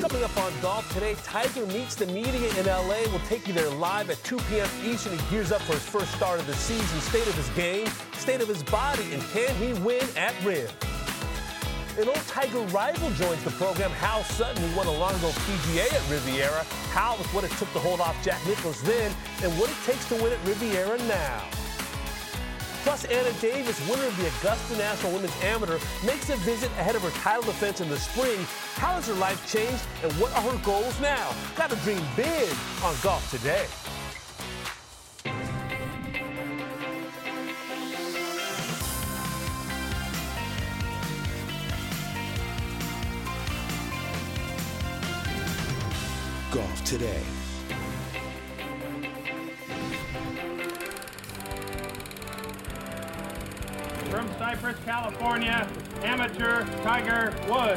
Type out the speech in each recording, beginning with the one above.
Coming up on Golf Today, Tiger meets the media in L.A. We'll take you there live at 2 p.m. Eastern. He gears up for his first start of the season. State of his game, state of his body, and can he win at Riv? An old Tiger rival joins the program, Hal Sutton, who won a long-ago PGA at Riviera. Hal with what it took to hold off Jack Nicklaus then, and what it takes to win at Riviera now. Plus, Anna Davis, winner of the Augusta National Women's Amateur, makes a visit ahead of her title defense in the spring. How has her life changed, and what are her goals now? Got to dream big on Golf Today. Golf Today. From Cypress, California, amateur Tiger Woods.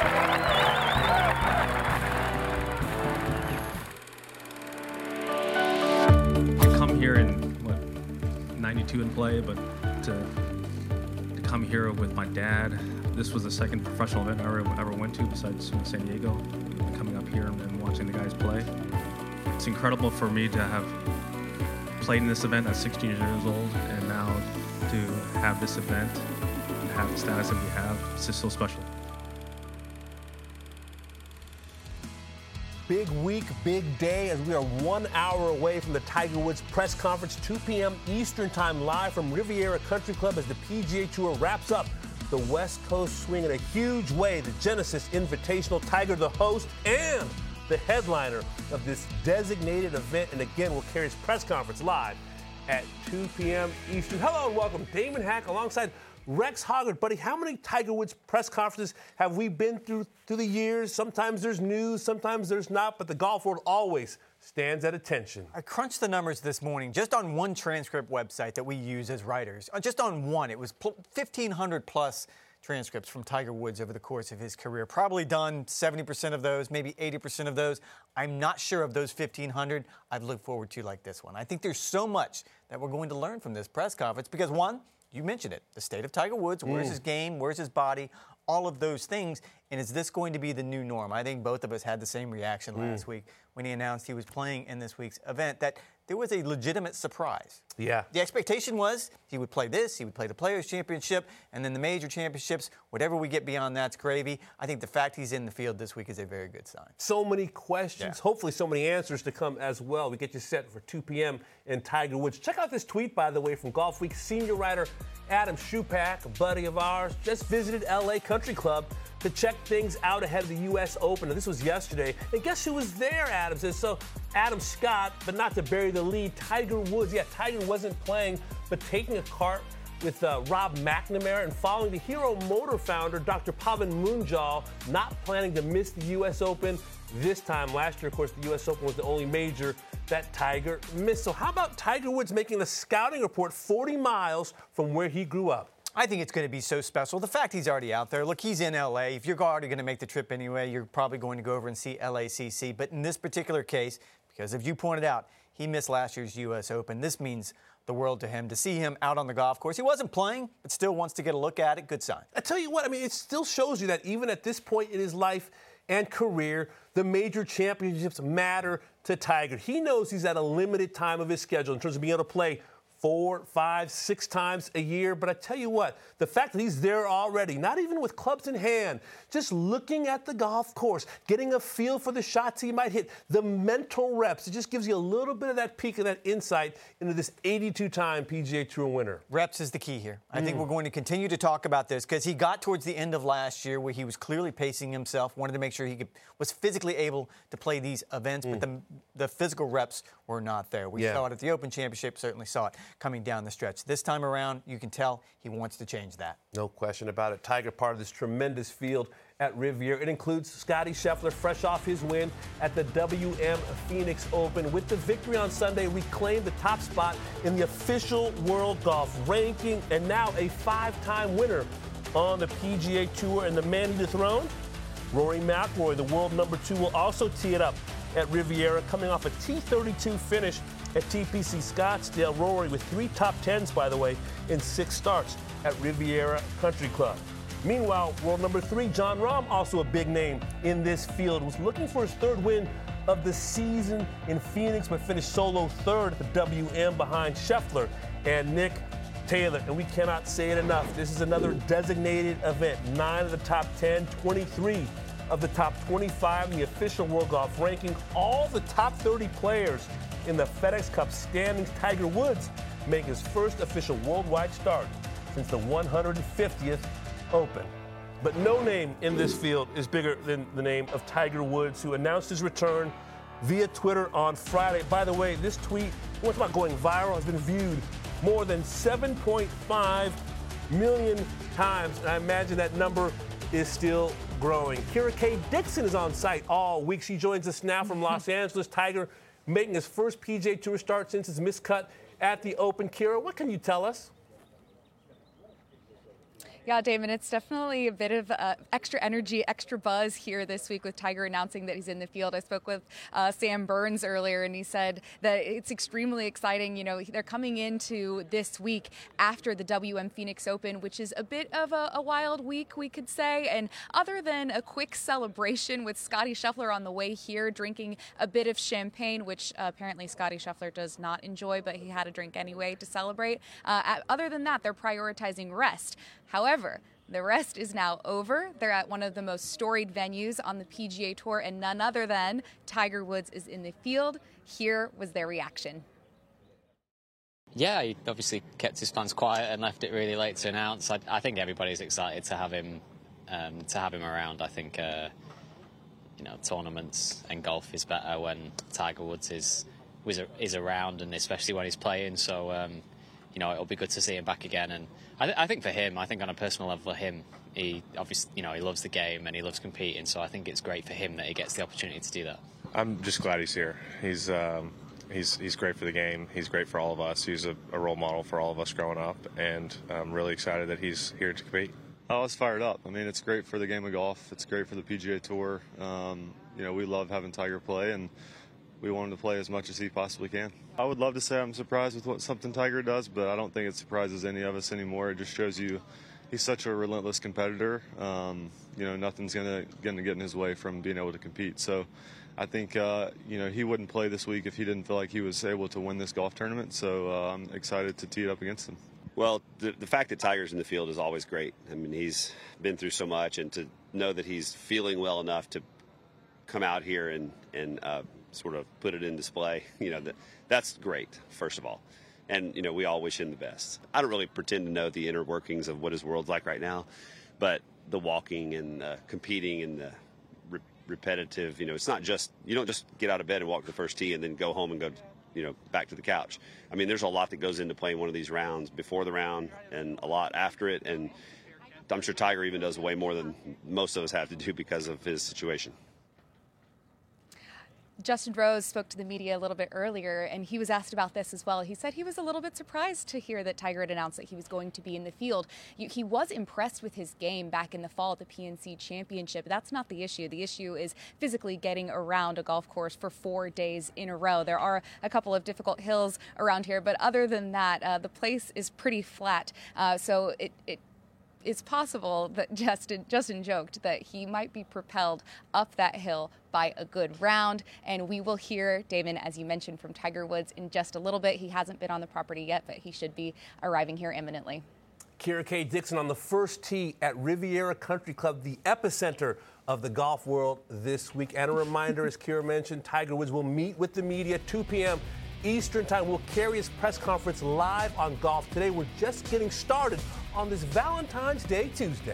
Come here in, 92 and play, but to come here with my dad, this was the second professional event I ever went to besides San Diego. Coming up here and watching the guys play. It's incredible for me to have played in this event at 16 years old, and now to have this event and have the status that we have. It's just so special. Big week, big day, as we are 1 hour away from the Tiger Woods press conference, 2 p.m. Eastern time, live from Riviera Country Club as the PGA Tour wraps up the West Coast swing in a huge way. The Genesis Invitational, Tiger the host and the headliner of this designated event, and again will carry his press conference live at 2 p.m. Eastern. Hello and welcome. Damon Hack alongside Rex Hoggard. Buddy, how many Tiger Woods press conferences have we been through the years? Sometimes there's news, sometimes there's not, but the golf world always stands at attention. I crunched the numbers this morning just on one transcript website that we use as writers. Just on one, it was 1,500 plus transcripts from Tiger Woods over the course of his career. Probably done 70% of those, maybe 80% of those. I'm not sure of those 1,500 I've looked forward to like this one. I think there's so much that we're going to learn from this press conference because, one, you mentioned it, the state of Tiger Woods, where's his game, where's his body, all of those things. And is this going to be the new norm? I think both of us had the same reaction last week when he announced he was playing in this week's event, that there was a legitimate surprise. Yeah. The expectation was he would play this, he would play the Players' Championship, and then the major championships. Whatever we get beyond that's gravy. I think the fact he's in the field this week is a very good sign. So many questions, hopefully so many answers to come as well. We get you set for 2 p.m. in Tiger Woods. Check out this tweet, by the way, from Golf Week senior writer Adam Schupak, a buddy of ours, just visited L.A. Country Club to check things out ahead of the U.S. Open. And this was yesterday. And guess who was there, Adam says? So Adam Scott, but not to bury the lead, Tiger Woods. Yeah, Tiger wasn't playing, but taking a cart with Rob McNamara and following the Hero Motor founder, Dr. Pavan Munjal, not planning to miss the U.S. Open this time. Last year, of course, the U.S. Open was the only major that Tiger missed. So how about Tiger Woods making the scouting report 40 miles from where he grew up? I think it's going to be so special. The fact he's already out there. Look, he's in L.A. If you're already going to make the trip anyway, you're probably going to go over and see LACC. But in this particular case, because as you pointed out, he missed last year's U.S. Open. This means the world to him. To see him out on the golf course, he wasn't playing, but still wants to get a look at it. Good sign. I tell you what, I mean, it still shows you that even at this point in his life and career, the major championships matter to Tiger. He knows he's at a limited time of his schedule in terms of being able to play 4, 5, 6 times a year. But I tell you what, the fact that he's there already, not even with clubs in hand, just looking at the golf course, getting a feel for the shots he might hit, the mental reps, it just gives you a little bit of that peek of that insight into this 82-time PGA Tour winner. Reps is the key here. I think we're going to continue to talk about this because he got towards the end of last year where he was clearly pacing himself, wanted to make sure he was physically able to play these events, but the physical reps were not there. We saw it at the Open Championship, certainly saw it coming down the stretch. This time around, you can tell he wants to change that. No question about it. Tiger, part of this tremendous field at Riviera. It includes Scottie Scheffler, fresh off his win at the WM Phoenix Open. With the victory on Sunday, reclaimed the top spot in the official world golf ranking, and now a 5-time winner on the PGA Tour. And the man he dethroned, Rory McIlroy, the world number 2, will also tee it up at Riviera, coming off a T32 finish at TPC Scottsdale. Rory with 3 top 10s, by the way, in 6 starts at Riviera Country Club. Meanwhile, world number 3, Jon Rahm, also a big name in this field, was looking for his 3rd win of the season in Phoenix, but finished solo 3rd at the WM behind Scheffler and Nick Taylor. And we cannot say it enough. This is another designated event. 9 of the top 10, 23 of the top 25 in the official World Golf ranking. All the top 30 players in the FedEx Cup standings. Tiger Woods make his first official worldwide start since the 150th Open. But no name in this field is bigger than the name of Tiger Woods, who announced his return via Twitter on Friday. By the way, this tweet, what's about going viral, has been viewed more than 7.5 million times, and I imagine that number is still growing. Kira K. Dixon is on site all week. She joins us now from Los Angeles. Tiger making his first PGA Tour start since his miscut at the Open. Kira, what can you tell us? Yeah, Damon, it's definitely a bit of extra energy, extra buzz here this week with Tiger announcing that he's in the field. I spoke with Sam Burns earlier, and he said that it's extremely exciting. You know, they're coming into this week after the WM Phoenix Open, which is a bit of a wild week, we could say. And other than a quick celebration with Scottie Scheffler on the way here, drinking a bit of champagne, which apparently Scottie Scheffler does not enjoy, but he had a drink anyway to celebrate. Other than that, they're prioritizing rest. However, the rest is now over. They're at one of the most storied venues on the PGA Tour, and none other than Tiger Woods is in the field. Here was their reaction. Yeah, he obviously kept his plans quiet and left it really late to announce. I think everybody's excited to have him around. I think tournaments and golf is better when Tiger Woods is around, and especially when he's playing. So it'll be good to see him back again. And I think for him, I think on a personal level for him, he obviously, he loves the game and he loves competing. So I think it's great for him that he gets the opportunity to do that. I'm just glad he's here. He's great for the game. He's great for all of us. He's a role model for all of us growing up, and I'm really excited that he's here to compete. I was fired up. I mean, it's great for the game of golf. It's great for the PGA Tour. We love having Tiger play, and we want him to play as much as he possibly can. I would love to say I'm surprised with something Tiger does, but I don't think it surprises any of us anymore. It just shows you he's such a relentless competitor. Nothing's going to get in his way from being able to compete. So I think, he wouldn't play this week if he didn't feel like he was able to win this golf tournament. So I'm excited to tee it up against him. Well, the fact that Tiger's in the field is always great. I mean, he's been through so much, and to know that he's feeling well enough to come out here and sort of put it in display, that's great, first of all. And, we all wish him the best. I don't really pretend to know the inner workings of what his world's like right now, but the walking and competing and the repetitive, it's not just, you don't just get out of bed and walk to the first tee and then go home and go, back to the couch. I mean, there's a lot that goes into playing one of these rounds before the round and a lot after it. And I'm sure Tiger even does way more than most of us have to do because of his situation. Justin Rose spoke to the media a little bit earlier, and he was asked about this as well. He said he was a little bit surprised to hear that Tiger had announced that he was going to be in the field. He was impressed with his game back in the fall at the PNC Championship. That's not the issue. The issue is physically getting around a golf course for 4 days in a row. There are a couple of difficult hills around here, but other than that, the place is pretty flat. So it's possible that Justin joked that he might be propelled up that hill by a good round. And we will hear, Damon, as you mentioned, from Tiger Woods in just a little bit. He hasn't been on the property yet, but he should be arriving here imminently. Kira K. Dixon on the first tee at Riviera Country Club, the epicenter of the golf world this week. And a reminder, as Kira mentioned, Tiger Woods will meet with the media 2 p.m. Eastern Time. We'll carry his press conference live on Golf Today. We're just getting started on this Valentine's Day Tuesday.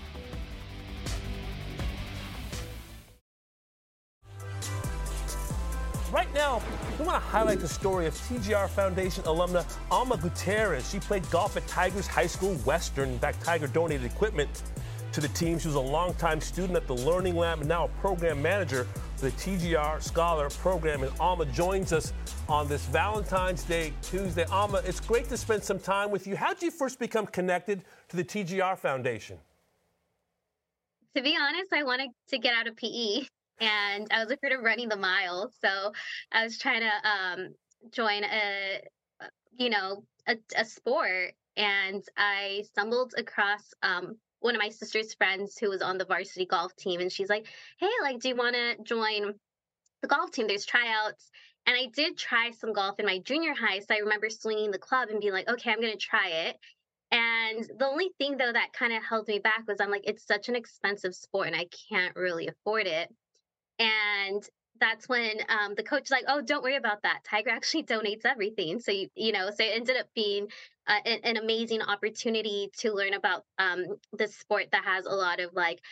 Right now, we want to highlight the story of TGR Foundation alumna Alma Gutierrez. She played golf at Tiger's High School Western. In fact, Tiger donated equipment to the team. She was a longtime student at the Learning Lab and now a program manager for the TGR Scholar Program. And Alma joins us on this Valentine's Day Tuesday. Alma, it's great to spend some time with you. How did you first become connected to the TGR Foundation? To be honest, I wanted to get out of PE, and I was afraid of running the mile. So I was trying to join a sport, and I stumbled across one of my sister's friends who was on the varsity golf team, and she's like, hey, like, do you want to join the golf team? There's tryouts. And I did try some golf in my junior high, so I remember swinging the club and being like, okay, I'm going to try it. And the only thing, though, that kind of held me back was I'm like, it's such an expensive sport and I can't really afford it. And that's when the coach was like, oh, don't worry about that. Tiger actually donates everything. So, so it ended up being an amazing opportunity to learn about this sport that has a lot of like,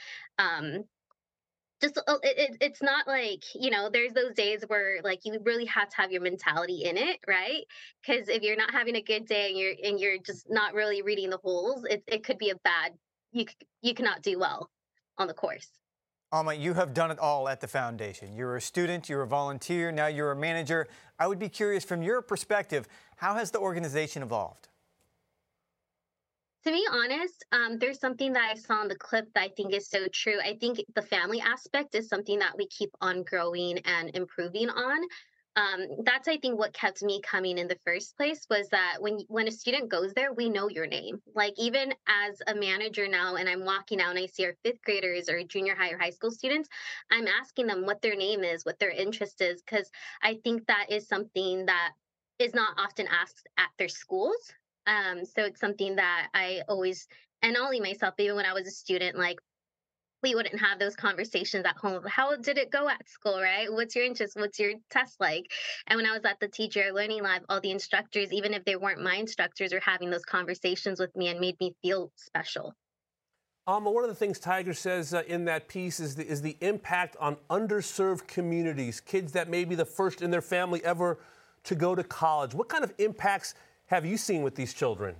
it's not like, there's those days where like you really have to have your mentality in it, right? Because if you're not having a good day and you're just not really reading the holes, it could be you cannot do well on the course. Alma, you have done it all at the foundation. You're a student, you're a volunteer, now you're a manager. I would be curious, from your perspective, how has the organization evolved? To be honest, there's something that I saw in the clip that I think is so true. I think the family aspect is something that we keep on growing and improving on. That's, I think, what kept me coming in the first place, was that when a student goes there, we know your name. Like, even as a manager now, and I'm walking out and I see our 5th graders or junior high or high school students, I'm asking them what their name is, what their interest is, because I think that is something that is not often asked at their schools. So it's something that I always, and not only myself, even when I was a student, like, we wouldn't have those conversations at home. How did it go at school, right? What's your interest? What's your test like? And when I was at the TGR Learning Lab, all the instructors, even if they weren't my instructors, were having those conversations with me and made me feel special. Alma, one of the things Tiger says in that piece is the impact on underserved communities, kids that may be the first in their family ever to go to college. What kind of impacts have you seen with these children?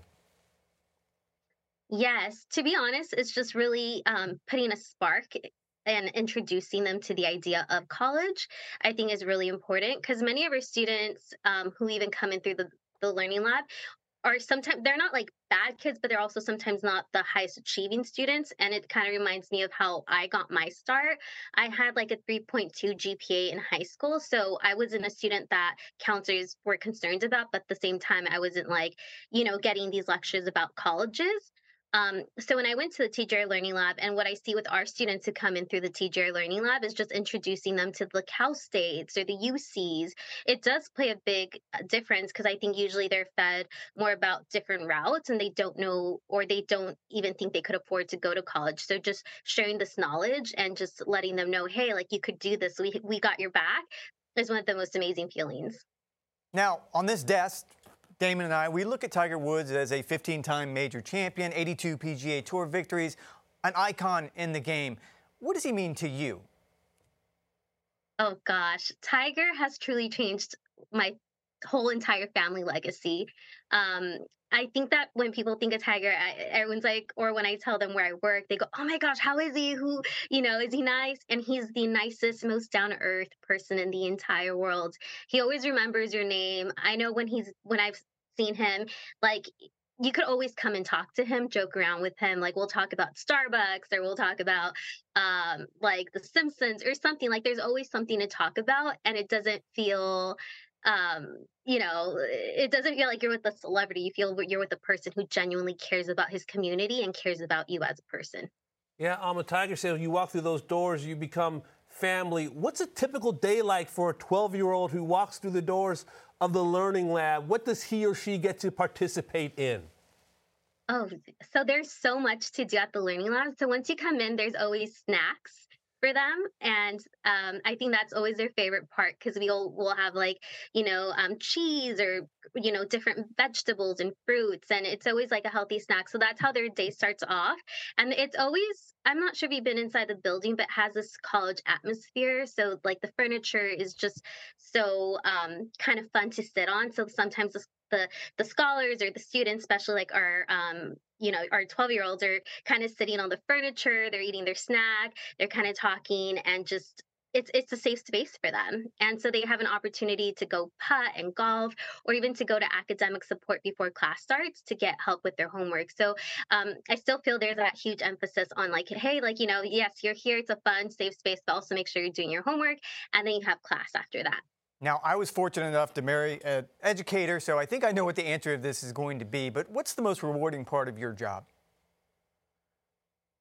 Yes, to be honest, it's just really putting a spark and introducing them to the idea of college, I think, is really important, because many of our students who even come in through the Learning Lab are sometimes, they're not like bad kids, but they're also sometimes not the highest achieving students. And it kind of reminds me of how I got my start. I had like a 3.2 GPA in high school. So I wasn't a student that counselors were concerned about, but at the same time, I wasn't like, getting these lectures about colleges. So when I went to the TGR Learning Lab, and what I see with our students who come in through the TGR Learning Lab is just introducing them to the Cal States or the UCs. It does play a big difference, because I think usually they're fed more about different routes and they don't know, or they don't even think they could afford to go to college. So just sharing this knowledge and just letting them know, hey, like, you could do this. We got your back, is one of the most amazing feelings. Now, on this desk, Damon and I, we look at Tiger Woods as a 15-time major champion, 82 PGA Tour victories, an icon in the game. What does he mean to you? Oh, gosh. Tiger has truly changed my whole entire family legacy. I think that when people think of Tiger, everyone's like, or when I tell them where I work, they go, oh my gosh, how is he? Who, is he nice? And he's the nicest, most down-to-earth person in the entire world. He always remembers your name. I know when I've seen him, like, you could always come and talk to him, joke around with him. Like, we'll talk about Starbucks, or we'll talk about like The Simpsons or something. Like, there's always something to talk about, and it doesn't feel it doesn't feel like you're with a celebrity. You feel you're with a person who genuinely cares about his community and cares about you as a person. Yeah, Alma, Tiger says when you walk through those doors, you become family. What's a typical day like for a 12-year-old who walks through the doors of the Learning Lab? What does he or she get to participate in? Oh, so there's so much to do at the Learning Lab. So once you come in, there's always snacks for them, and I think that's always their favorite part, because we'll have like cheese or different vegetables and fruits, and it's always like a healthy snack. So that's how their day starts off, and it's always, I'm not sure if you've been inside the building, but it has this college atmosphere. So like the furniture is just so kind of fun to sit on. So sometimes the scholars or the students, especially like our 12-year-olds, are kind of sitting on the furniture, they're eating their snack, they're kind of talking, and just it's a safe space for them. And so they have an opportunity to go putt and golf, or even to go to academic support before class starts to get help with their homework. So I still feel there's that huge emphasis on like, hey, like, yes, you're here, it's a fun, safe space, but also make sure you're doing your homework, and then you have class after that. Now, I was fortunate enough to marry an educator, so I think I know what the answer to this is going to be. But what's the most rewarding part of your job?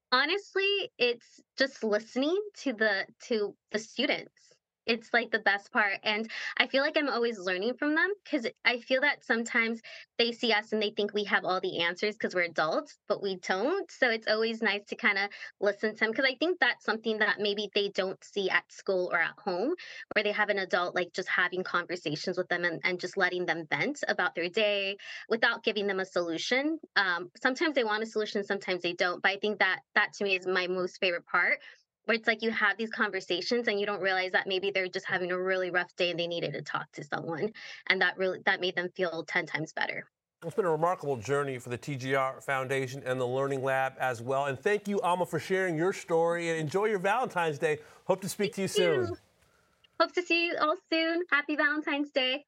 Honestly, it's just listening to the students. It's like the best part. And I feel like I'm always learning from them because I feel that sometimes they see us and they think we have all the answers because we're adults, but we don't. So it's always nice to kind of listen to them because I think that's something that maybe they don't see at school or at home, where they have an adult like just having conversations with them and just letting them vent about their day without giving them a solution. Sometimes they want a solution, sometimes they don't. But I think that to me is my most favorite part, where it's like you have these conversations and you don't realize that maybe they're just having a really rough day and they needed to talk to someone, and that made them feel 10 times better. It's been a remarkable journey for the TGR Foundation and the Learning Lab as well. And thank you, Alma, for sharing your story. And enjoy your Valentine's Day. Hope to speak to you soon. Hope to see you all soon. Happy Valentine's Day.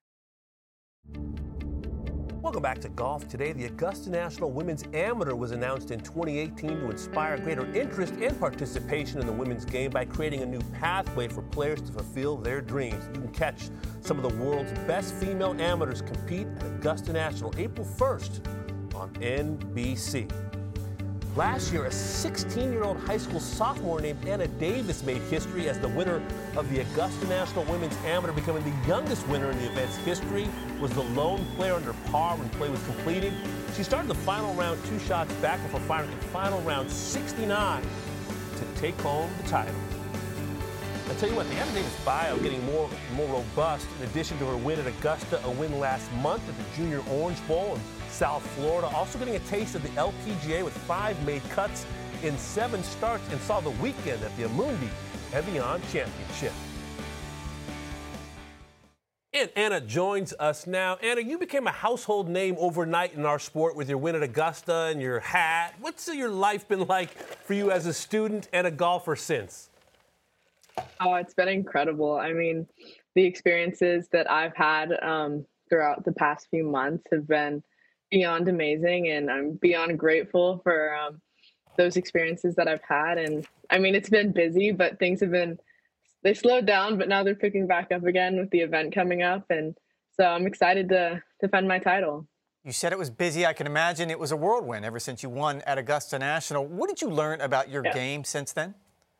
Welcome back to Golf Today. The Augusta National Women's Amateur was announced in 2018 to inspire greater interest and participation in the women's game by creating a new pathway for players to fulfill their dreams. You can catch some of the world's best female amateurs compete at Augusta National April 1st on NBC. Last year, a 16-year-old high school sophomore named Anna Davis made history as the winner of the Augusta National Women's Amateur, becoming the youngest winner in the event's history. Was the lone player under par when play was completed. She started the final round 2 shots back before firing the final round 69 to take home the title. I'll tell you what, the Anna Davis bio getting more robust. In addition to her win at Augusta, a win last month at the Junior Orange Bowl in South Florida, also getting a taste of the LPGA with 5 made cuts in 7 starts, and saw the weekend at the Amundi Evian Championship. And Anna joins us now. Anna, you became a household name overnight in our sport with your win at Augusta and your hat. What's your life been like for you as a student and a golfer since? Oh, it's been incredible. I mean, the experiences that I've had throughout the past few months have been beyond amazing, and I'm beyond grateful for those experiences that I've had. And I mean, it's been busy, but things have been, they slowed down, but now they're picking back up again with the event coming up. And so I'm excited to defend my title. You said it was busy. I can imagine it was a whirlwind ever since you won at Augusta National. What did you learn about your game since then?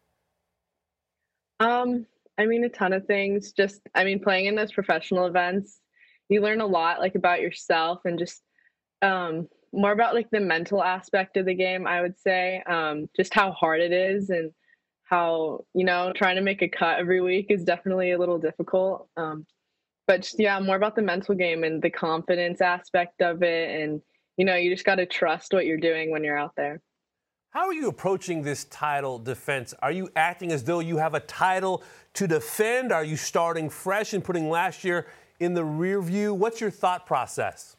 I mean, a ton of things. Just, I mean, playing in those professional events, you learn a lot, like, about yourself and just more about, like, the mental aspect of the game, I would say. Just how hard it is, and how, you know, trying to make a cut every week is definitely a little difficult. But just, yeah, more about the mental game and the confidence aspect of it. And, you know, you just got to trust what you're doing when you're out there. How are you approaching this title defense? Are you acting as though you have a title to defend? Are you starting fresh and putting last year in the rear view? What's your thought process?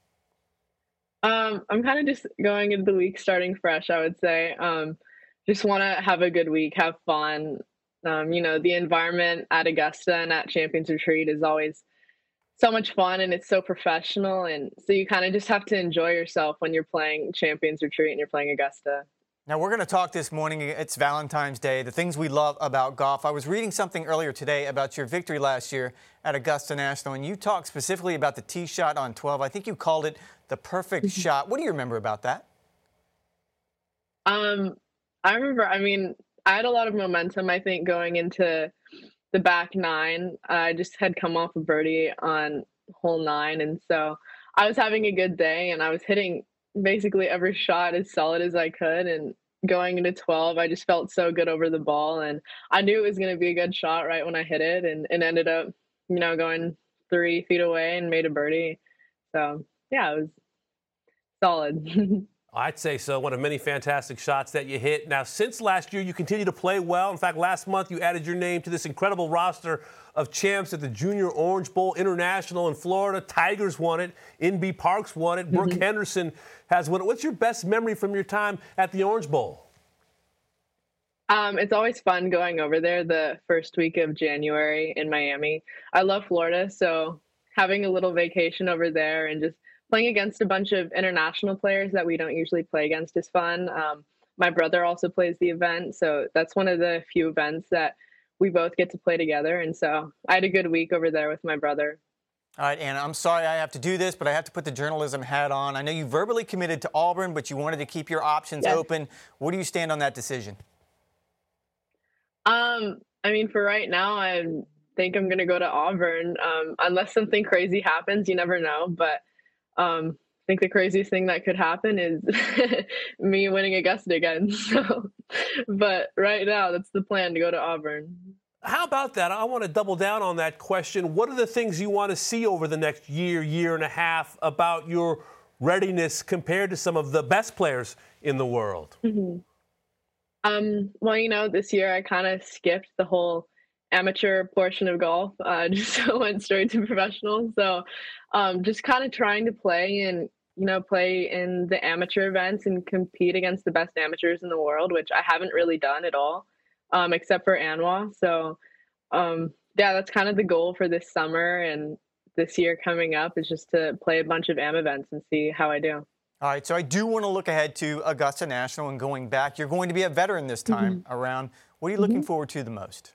I'm kind of just going into the week starting fresh, I would say. Just want to have a good week, have fun. You know, the environment at Augusta and at Champions Retreat is always so much fun, and it's so professional. And so you kind of just have to enjoy yourself when you're playing Champions Retreat and you're playing Augusta. Now, we're going to talk this morning. It's Valentine's Day, the things we love about golf. I was reading something earlier today about your victory last year at Augusta National, and you talked specifically about the tee shot on 12. I think you called it the perfect shot. What do you remember about that? I remember, I mean, I had a lot of momentum, I think, going into the back 9. I just had come off a birdie on hole 9, and so I was having a good day, and I was hitting basically every shot as solid as I could. And going into 12, I just felt so good over the ball, and I knew it was going to be a good shot right when I hit it, and it ended up, you know, going 3 feet away and made a birdie. So yeah, it was solid. I'd say so. One of many fantastic shots that you hit. Now, since last year, you continue to play well. In fact, last month, you added your name to this incredible roster of champs at the Junior Orange Bowl International in Florida. Tigers won it. NB Parks won it. Brooke Henderson has won it. What's your best memory from your time at the Orange Bowl? It's always fun going over there the first week of January in Miami. I love Florida, so having a little vacation over there and just playing against a bunch of international players that we don't usually play against is fun. My brother also plays the event, so that's one of the few events that we both get to play together. And so I had a good week over there with my brother. All right, Anna, I'm sorry I have to do this, but I have to put the journalism hat on. I know you verbally committed to Auburn, but you wanted to keep your options open. Where do you stand on that decision? I mean, for right now, I think I'm going to go to Auburn. Unless something crazy happens, you never know. But I think the craziest thing that could happen is me winning Augusta again. So, but right now, that's the plan, to go to Auburn. How about that? I want to double down on that question. What are the things you want to see over the next year, year and a half about your readiness compared to some of the best players in the world? Mm-hmm. Well, this year I kind of skipped the whole amateur portion of golf, just went straight to professional. So just kind of trying to play in the amateur events and compete against the best amateurs in the world, which I haven't really done at all. Except for Anwa. So, that's kind of the goal for this summer and this year coming up, is just to play a bunch of AM events and see how I do. All right, so I do want to look ahead to Augusta National and going back. You're going to be a veteran this time around. What are you looking forward to the most?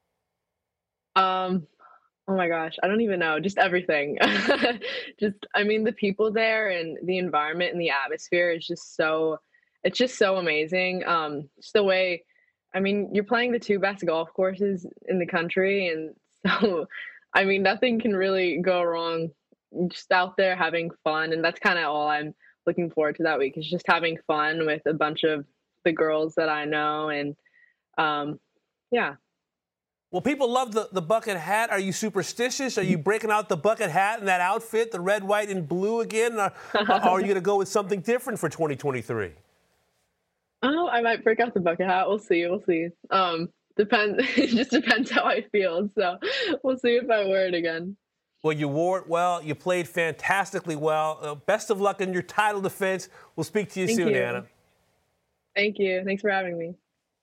Oh my gosh, I don't even know. Just everything. The people there and the environment and the atmosphere is just so amazing. Just the way, you're playing the two best golf courses in the country. And so, nothing can really go wrong. Just out there having fun. And that's kind of all I'm looking forward to that week, is just having fun with a bunch of the girls that I know. And Well, people love the bucket hat. Are you superstitious? Are you breaking out the bucket hat and that outfit, the red, white, and blue again? Or are you going to go with something different for 2023? Oh, I might break out the bucket hat. We'll see. Depends. It just depends how I feel. So we'll see if I wear it again. Well, you wore it well. You played fantastically well. Best of luck in your title defense. We'll speak to you soon, Anna. Thank you. Thanks for having me.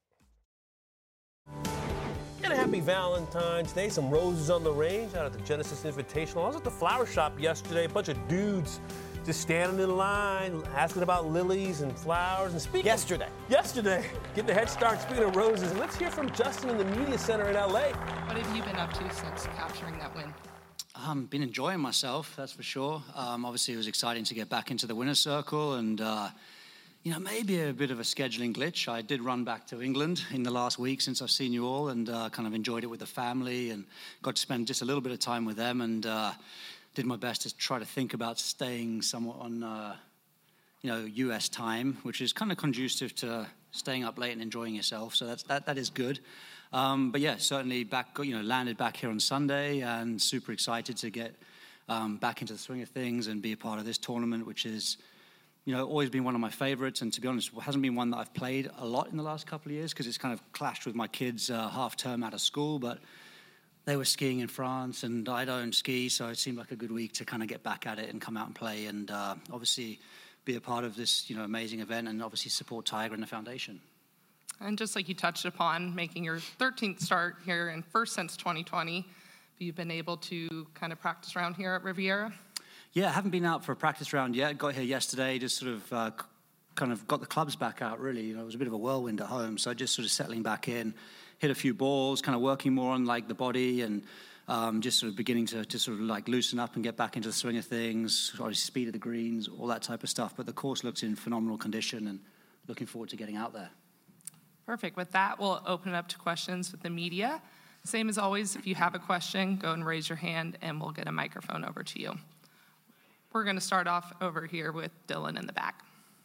And a happy Valentine's Day. Some roses on the range out at the Genesis Invitational. I was at the flower shop yesterday. A bunch of dudes just standing in line, asking about lilies and flowers. And speaking Yesterday, getting a head start. Speaking of roses, let's hear from Justin in the media center in L.A. What have you been up to since capturing that win? Been enjoying myself, that's for sure. Obviously, it was exciting to get back into the winner's circle, and maybe a bit of a scheduling glitch. I did run back to England in the last week since I've seen you all, and kind of enjoyed it with the family, and got to spend just a little bit of time with them, and did my best to try to think about staying somewhat on, U.S. time, which is kind of conducive to staying up late and enjoying yourself. So that is good. But yeah, certainly landed back here on Sunday, and super excited to get back into the swing of things and be a part of this tournament, which is, always been one of my favorites. And to be honest, it hasn't been one that I've played a lot in the last couple of years, because it's kind of clashed with my kids' half term out of school. But they were skiing in France, and I don't ski, so it seemed like a good week to kind of get back at it and come out and play, and obviously be a part of this, amazing event, and obviously support Tiger and the foundation. And just like you touched upon, making your 13th start here and first since 2020, have you been able to kind of practice around here at Riviera? Yeah, I haven't been out for a practice round yet. Got here yesterday, just sort of kind of got the clubs back out, really. It was a bit of a whirlwind at home, so just sort of settling back in, hit a few balls, kind of working more on like the body, and just sort of beginning to sort of like loosen up and get back into the swing of things, obviously speed of the greens, all that type of stuff. But the course looks in phenomenal condition, and looking forward to getting out there. Perfect. With that, we'll open it up to questions with the media. Same as always, if you have a question, go and raise your hand, and we'll get a microphone over to you. We're going to start off over here with Dylan in the back.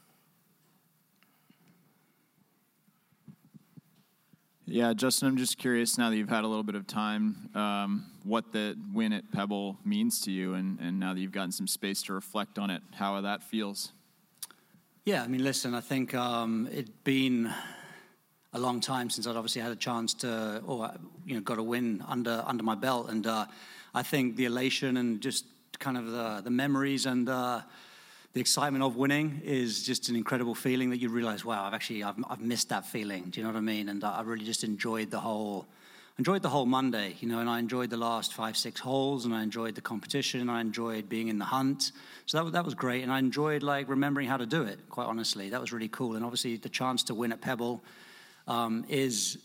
Yeah, Justin, I'm just curious, now that you've had a little bit of time, what the win at Pebble means to you, and now that you've gotten some space to reflect on it, how that feels. Yeah, listen, I think it'd been a long time since I'd obviously had a chance to, got a win under my belt, and I think the elation and just kind of the memories and the excitement of winning is just an incredible feeling that you realize, wow, I've missed that feeling. Do you know what I mean? And I really just enjoyed the whole Monday, and I enjoyed the last 5-6 holes, and I enjoyed the competition, and I enjoyed being in the hunt. So that was great, and I enjoyed like remembering how to do it. Quite honestly, that was really cool. And obviously, the chance to win at Pebble is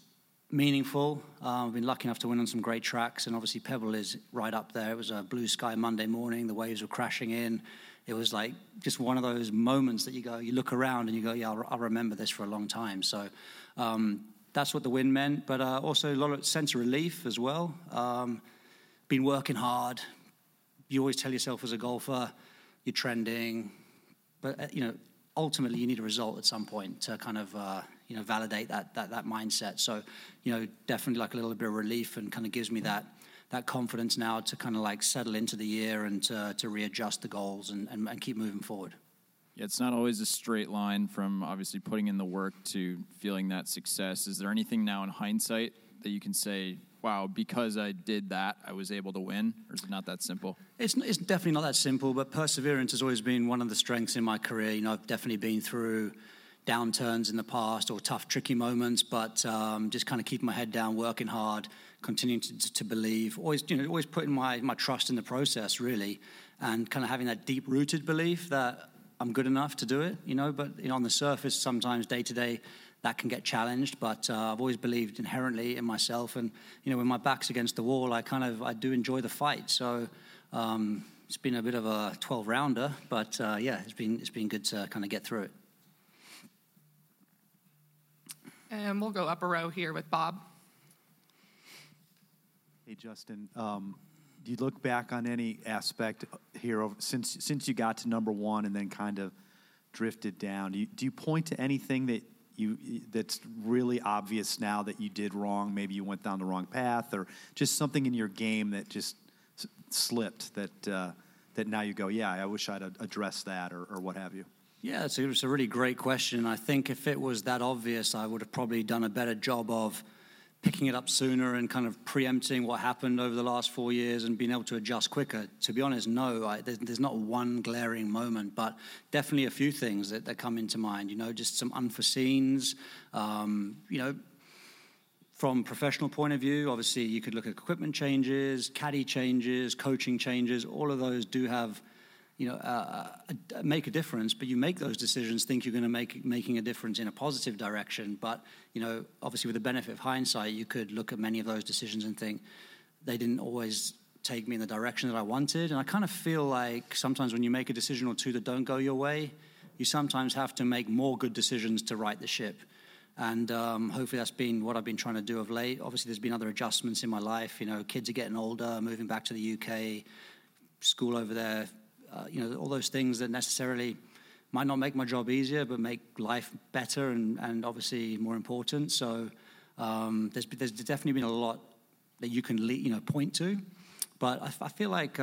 meaningful. I've been lucky enough to win on some great tracks, and obviously Pebble is right up there. It was a blue sky Monday morning. The waves were crashing in. It was like just one of those moments that you look around and you go, yeah, I'll remember this for a long time. So that's what the win meant, but also a lot of sense of relief as well. Been working hard. You always tell yourself as a golfer, you're trending, but ultimately you need a result at some point to kind of validate that mindset. So definitely like a little bit of relief, and kind of gives me that confidence now to kind of like settle into the year and to readjust the goals and keep moving forward. Yeah, it's not always a straight line from obviously putting in the work to feeling that success. Is there anything now in hindsight that you can say, wow, because I did that, I was able to win? Or is it not that simple? It's definitely not that simple, but perseverance has always been one of the strengths in my career. I've definitely been through downturns in the past or tough, tricky moments, but just kind of keeping my head down, working hard, continuing to believe, always putting my trust in the process, really, and kind of having that deep-rooted belief that I'm good enough to do it, but on the surface, sometimes day to day, that can get challenged, but I've always believed inherently in myself, and when my back's against the wall, I do enjoy the fight. So it's been a bit of a 12-rounder, but it's been good to kind of get through it. And we'll go up a row here with Bob. Hey, Justin. Do you look back on any aspect here since you got to number one and then kind of drifted down? Do you point to anything that's really obvious now that you did wrong? Maybe you went down the wrong path, or just something in your game that just slipped that now you go, yeah, I wish I'd addressed that, or what have you? Yeah, it's a really great question. I think if it was that obvious, I would have probably done a better job of picking it up sooner and kind of preempting what happened over the last 4 years and being able to adjust quicker. To be honest, no, there's not one glaring moment, but definitely a few things that come into mind, just some unforeseens, from a professional point of view. Obviously, you could look at equipment changes, caddy changes, coaching changes. All of those do have, make a difference, but you make those decisions, think you're going to making a difference in a positive direction. But, obviously with the benefit of hindsight, you could look at many of those decisions and think they didn't always take me in the direction that I wanted. And I kind of feel like sometimes when you make a decision or two that don't go your way, you sometimes have to make more good decisions to right the ship. And hopefully that's been what I've been trying to do of late. Obviously there's been other adjustments in my life. Kids are getting older, moving back to the UK, school over there, all those things that necessarily might not make my job easier, but make life better and obviously more important. So there's definitely been a lot that you can point to. But I feel like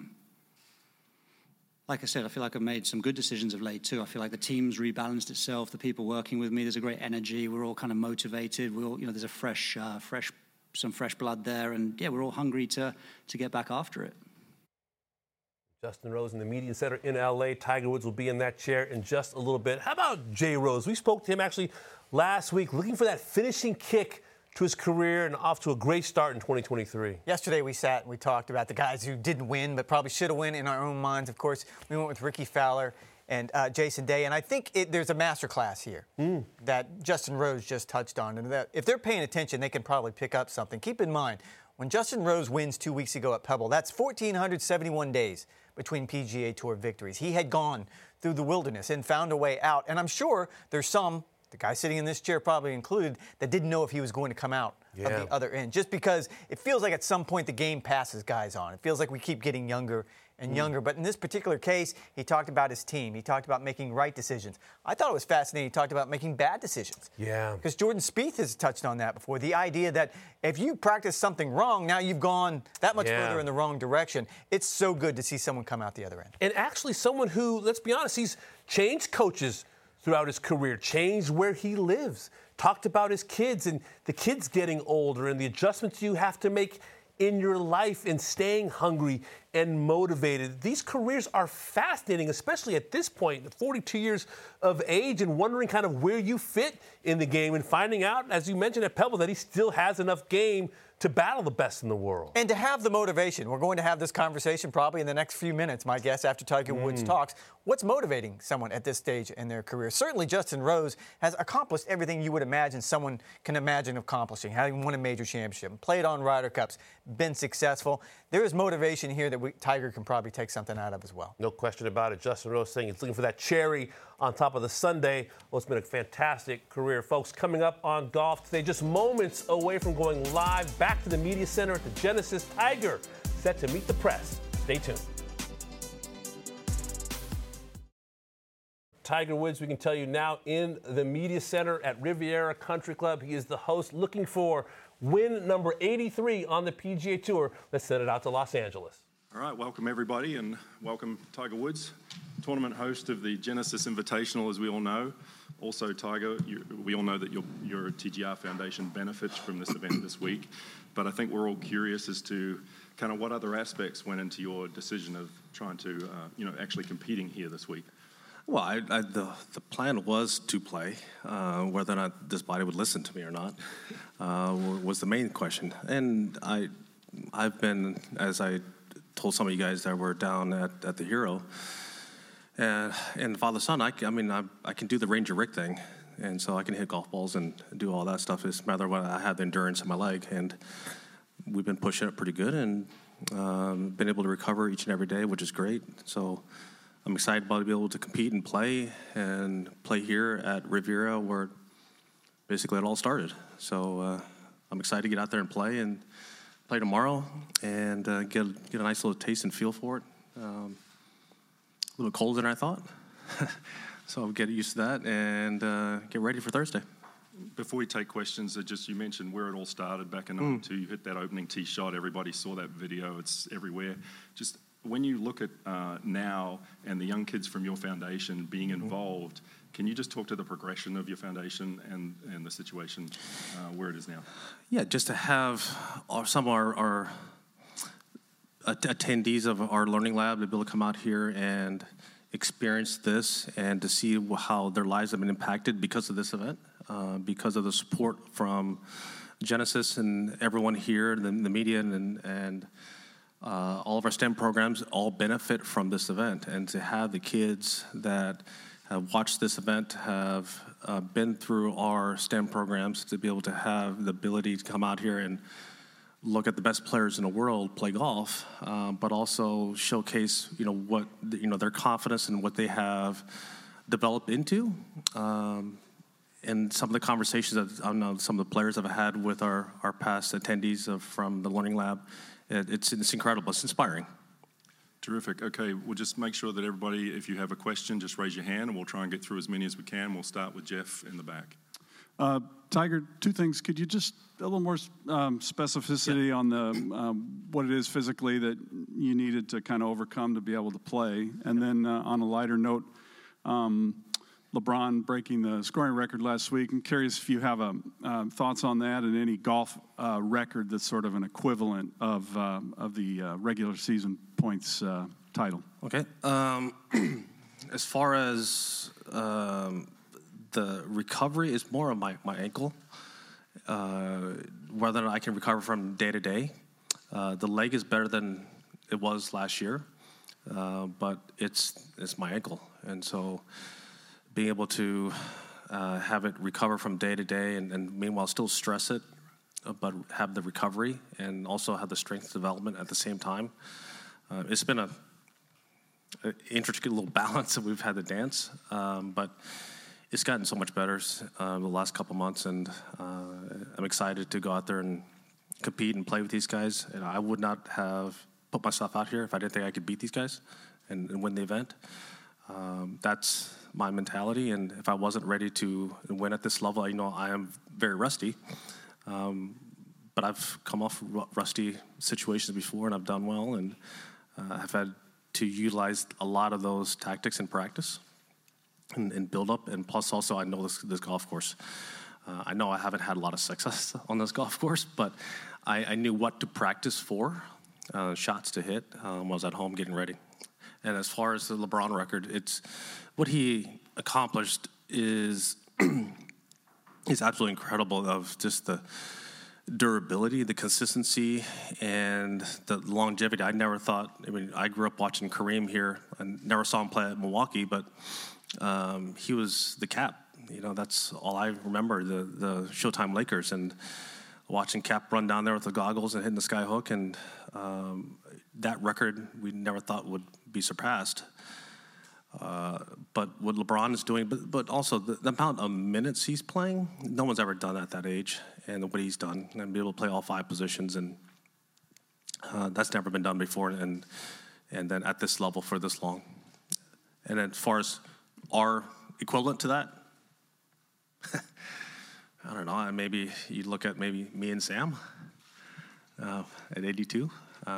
I said, I feel like I've made some good decisions of late too. I feel like the team's rebalanced itself. The people working with me, there's a great energy. We're all kind of motivated. We're all, there's a some fresh blood there, and we're all hungry to get back after it. Justin Rose in the Media Center in L.A. Tiger Woods will be in that chair in just a little bit. How about Jay Rose? We spoke to him actually last week, looking for that finishing kick to his career and off to a great start in 2023. Yesterday we sat and we talked about the guys who didn't win but probably should have won in our own minds. Of course, we went with Ricky Fowler and Jason Day, and I think there's a masterclass here that Justin Rose just touched on, and that if they're paying attention, they can probably pick up something. Keep in mind, when Justin Rose wins 2 weeks ago at Pebble, that's 1,471 days between PGA Tour victories. He had gone through the wilderness and found a way out, and I'm sure there's some, the guy sitting in this chair probably included, that didn't know if he was going to come out of the other end, just because it feels like at some point the game passes guys on. It feels like we keep getting younger and younger. But in this particular case, he talked about his team. He talked about making right decisions. I thought it was fascinating. He talked about making bad decisions. Yeah. Because Jordan Spieth has touched on that before. The idea that if you practice something wrong, now you've gone that much further in the wrong direction. It's so good to see someone come out the other end. And actually someone who, let's be honest, he's changed coaches throughout his career, changed where he lives, talked about his kids and the kids getting older and the adjustments you have to make in your life and staying hungry and motivated. These careers are fascinating, especially at this point, at 42 years of age, and wondering kind of where you fit in the game and finding out, as you mentioned at Pebble, that he still has enough game to battle the best in the world. And to have the motivation. We're going to have this conversation probably in the next few minutes, my guess, after Tiger Woods talks. What's motivating someone at this stage in their career? Certainly Justin Rose has accomplished everything you would imagine someone can imagine accomplishing, having won a major championship, played on Ryder Cups, been successful. There is motivation here that Tiger can probably take something out of as well. No question about it. Justin Rose saying he's looking for that cherry on top of the sundae. Well, it's been a fantastic career. Folks, coming up on Golf Today, just moments away from going live back to the Media Center at the Genesis. Tiger set to meet the press. Stay tuned. Tiger Woods, we can tell you now in the Media Center at Riviera Country Club. He is the host, looking for win number 83 on the PGA Tour. Let's send it out to Los Angeles. All right, welcome everybody, and welcome Tiger Woods, tournament host of the Genesis Invitational, as we all know. Also, Tiger, we all know that your TGR Foundation benefits from this event this week, but I think we're all curious as to kind of what other aspects went into your decision of trying to, actually competing here this week. Well, the plan was to play. Whether or not this body would listen to me or not was the main question. And I've been, as I told some of you guys that were down at the Hero, and father-son, I can do the Ranger Rick thing, and so I can hit golf balls and do all that stuff. It's a matter of when I have the endurance in my leg, and we've been pushing it pretty good, and been able to recover each and every day, which is great. So I'm excited about to be able to compete and play here at Riviera, where basically it all started. So I'm excited to get out there and play tomorrow and get a nice little taste and feel for it. A little colder than I thought. So I'll get used to that and get ready for Thursday. Before we take questions, you mentioned where it all started back in '92. You hit that opening tee shot. Everybody saw that video. It's everywhere. Just when you look at now and the young kids from your foundation being involved, can you just talk to the progression of your foundation and the situation where it is now? Yeah, just to have some of our attendees of our learning lab to be able to come out here and experience this and to see how their lives have been impacted because of this event, because of the support from Genesis and everyone here, the media and all of our STEM programs all benefit from this event. And to have the kids that have watched this event, have been through our STEM programs, to be able to have the ability to come out here and look at the best players in the world play golf, but also showcase, what their confidence and what they have developed into, and some of the conversations that I know some of the players have had with our past attendees from the Learning Lab. It's incredible. It's inspiring. Terrific. Okay, we'll just make sure that everybody, if you have a question, just raise your hand, and we'll try and get through as many as we can. We'll start with Jeff in the back. Tiger, two things. Could you just a little more specificity on the what it is physically that you needed to kind of overcome to be able to play? And then on a lighter note, LeBron breaking the scoring record last week. I'm curious if you have thoughts on that and any golf record that's sort of an equivalent of the regular season points title. Okay. As far as the recovery is more of my ankle, whether or not I can recover from day to day. The leg is better than it was last year, but it's my ankle. And so being able to have it recover from day to day and meanwhile still stress it, but have the recovery and also have the strength development at the same time. It's been an intricate little balance that we've had to dance, but it's gotten so much better the last couple months, and I'm excited to go out there and compete and play with these guys. And I would not have put myself out here if I didn't think I could beat these guys and win the event. That's my mentality, and if I wasn't ready to win at this level, I am very rusty. But I've come off rusty situations before, and I've done well, and I've had to utilize a lot of those tactics in practice and build up. And plus, also, I know this golf course. I know I haven't had a lot of success on this golf course, but I knew what to practice for, shots to hit when I was at home getting ready. And as far as the LeBron record, it's what he accomplished is absolutely incredible. Of just durability, the consistency, and the longevity. I never thought. I mean, I grew up watching Kareem here, and never saw him play at Milwaukee, but he was the Cap. You know, that's all I remember. The Showtime Lakers, and watching Cap run down there with the goggles and hitting the sky hook, and that record we never thought would be surpassed. But what LeBron is doing, but also the amount of minutes he's playing, no one's ever done at that age, and what he's done, and be able to play all 5 positions, and that's never been done before, and then at this level for this long. And then as far as our equivalent to that, I don't know, maybe you look at maybe me and Sam at 82.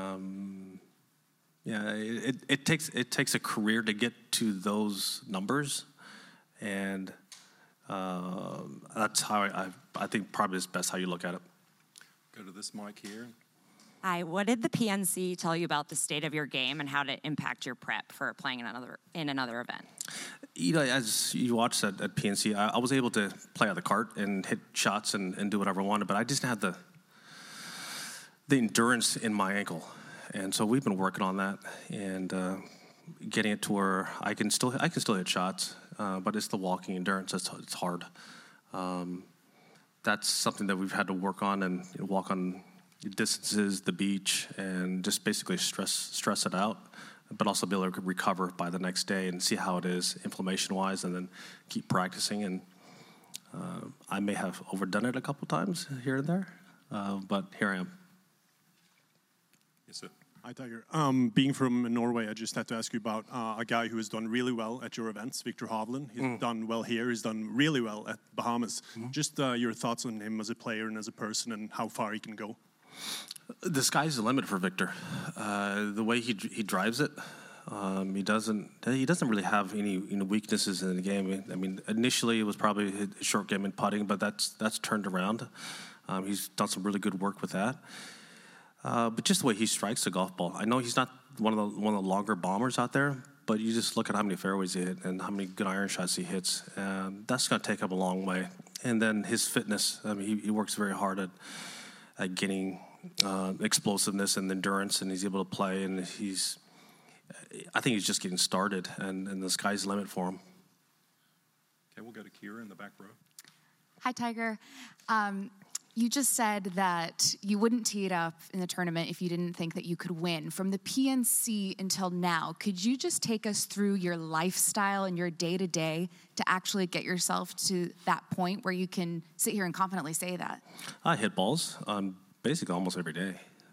Yeah, it takes a career to get to those numbers, and that's how I think probably is best how you look at it. Go to this mic here. Hi, what did the PNC tell you about the state of your game and how to impact your prep for playing in another event? You know, as you watched at PNC, I was able to play out of the cart and hit shots and do whatever I wanted, but I just didn't have the endurance in my ankle. And so we've been working on that and getting it to where I can still hit shots, but it's the walking endurance it's hard. That's something that we've had to work on and walk on distances, the beach, and just basically stress it out, but also be able to recover by the next day and see how it is inflammation-wise, and then keep practicing. And I may have overdone it a couple times here and there, but here I am. Yes, sir. Hi, Tiger. Being from Norway, I just had to ask you about a guy who has done really well at your events, Victor Hovland. He's done well here. He's done really well at Bahamas. Just your thoughts on him as a player and as a person, and how far he can go. The sky's the limit for Victor. The way he drives it, he doesn't really have any weaknesses in the game. I mean, initially it was probably his short game and putting, but that's turned around. He's done some really good work with that. But just the way he strikes the golf ball, I know he's not one of the longer bombers out there, but you just look at how many fairways he hit and how many good iron shots he hits. That's going to take him a long way. And then his fitness, I mean, he works very hard at getting explosiveness and endurance, and he's able to play. And I think he's just getting started, and the sky's the limit for him. Okay, we'll go to Kira in the back row. Hi, Tiger. You just said that you wouldn't tee it up in the tournament if you didn't think that you could win. From the PNC until now, could you just take us through your lifestyle and your day-to-day to actually get yourself to that point where you can sit here and confidently say that? I hit balls basically almost every day.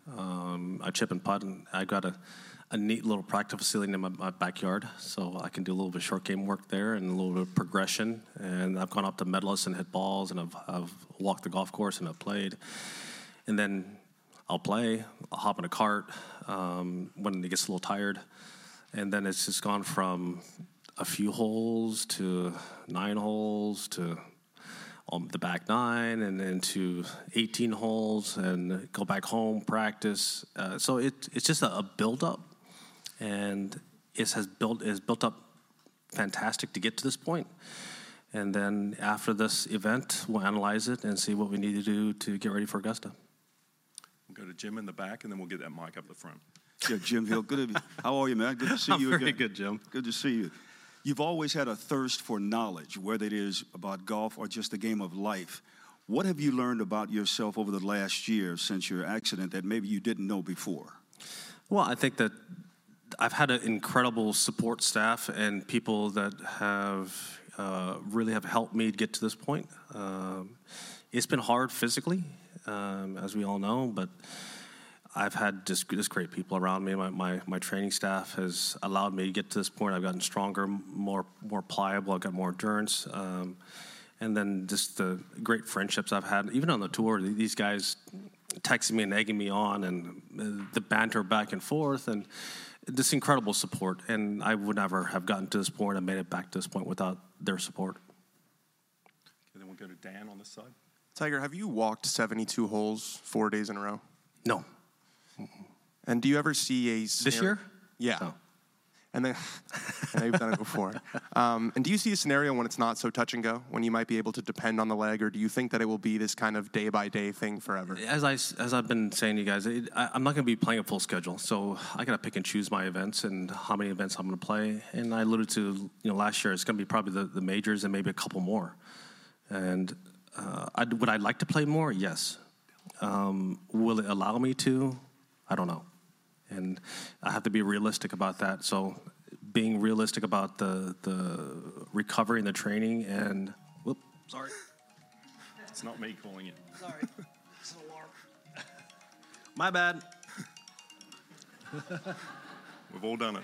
I chip and putt, and I got a neat little practice facility in my backyard, so I can do a little bit of short game work there and a little bit of progression. And I've gone up to Medalist and hit balls, and I've walked the golf course and I've played. And then I'll play, I'll hop in a cart when it gets a little tired. And then it's just gone from a few holes to 9 holes to the back 9, and then to 18 holes, and go back home, practice. So it's just a build-up. And it has built up fantastic to get to this point. And then after this event, we'll analyze it and see what we need to do to get ready for Augusta. We'll go to Jim in the back, and then we'll get that mic up the front. Yeah, Jim Hill, good. How are you, man? Good to see you again. Very good, Jim. Good to see you. You've always had a thirst for knowledge, whether it is about golf or just the game of life. What have you learned about yourself over the last year since your accident that maybe you didn't know before? Well, I think that I've had an incredible support staff and people that have really have helped me get to this point. It's been hard physically, as we all know, but I've had just great people around me. My training staff has allowed me to get to this point. I've gotten stronger, more pliable. I've got more endurance. And then just the great friendships I've had. Even on the tour, these guys texting me and egging me on, and the banter back and forth, and this incredible support. And I would never have gotten to this point and made it back to this point without their support. Okay, then we'll go to Dan on this side. Tiger, have you walked 72 holes 4 days in a row? No. And do you ever see a scenario? This year? Yeah. No. And then I know you've done it before. And do you see a scenario when it's not so touch and go, when you might be able to depend on the leg, or do you think that it will be this kind of day-by-day thing forever? As I've been saying to you guys, I'm not going to be playing a full schedule, so I got to pick and choose my events and how many events I'm going to play. And I alluded to, last year it's going to be probably the majors and maybe a couple more. And would I like to play more? Yes. Will it allow me to? I don't know. And I have to be realistic about that. So being realistic about the recovery and the training and, sorry. It's not me calling you. Sorry. It's an alarm. My bad. We've all done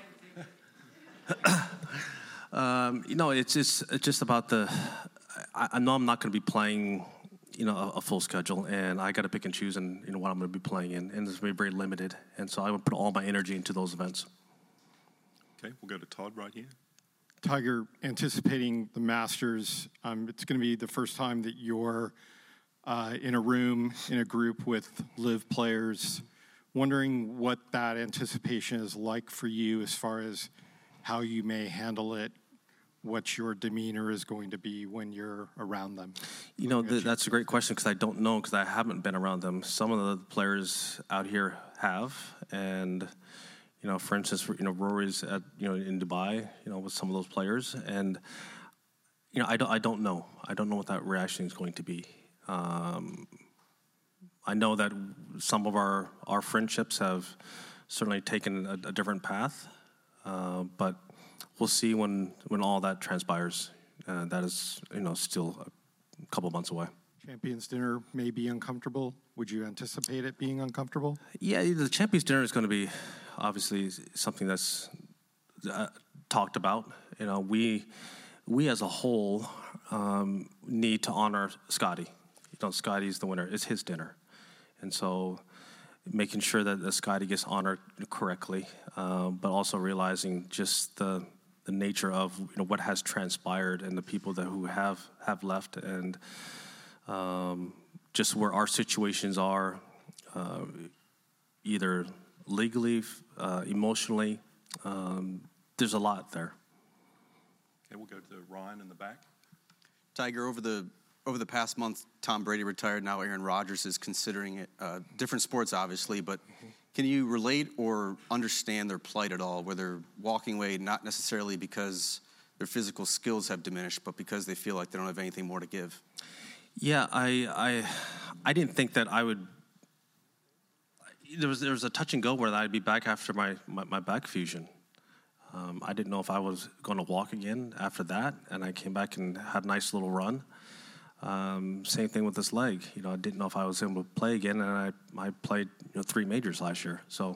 it. It's just about I know I'm not going to be playing, a full schedule, and I got to pick and choose and what I'm going to be playing in, and it's going to be very limited, and so I would put all my energy into those events. Okay, we'll go to Todd right here. Tiger, anticipating the Masters, it's going to be the first time that you're in a room, in a group with LIV players. Wondering what that anticipation is like for you as far as how you may handle it, what your demeanor is going to be when you're around them. That's a great question because I don't know because I haven't been around them. Some of the players out here have, and for instance, Rory's at in Dubai, with some of those players, and I don't know. I don't know what that reaction is going to be. I know that some of our friendships have certainly taken a different path, but we'll see when all that transpires. That is, still a couple months away. Champions Dinner may be uncomfortable. Would you anticipate it being uncomfortable? Yeah, the Champions Dinner is going to be obviously something that's talked about. We as a whole need to honor Scotty. Scotty's the winner. It's his dinner. And so making sure that Scotty gets honored correctly, but also realizing just the nature of what has transpired and the people who have left, and just where our situations are, either legally, emotionally. There's a lot there. Okay, we'll go to Ryan in the back. Tiger, over the past month, Tom Brady retired. Now Aaron Rodgers is considering it. Different sports, obviously, but can you relate or understand their plight at all, where they're walking away not necessarily because their physical skills have diminished, but because they feel like they don't have anything more to give? Yeah, I didn't think that I would. There was a touch and go where I'd be back after my back fusion. I didn't know if I was going to walk again after that, and I came back and had a nice little run. Same thing with this leg. I didn't know if I was able to play again, and I played 3 majors last year. So,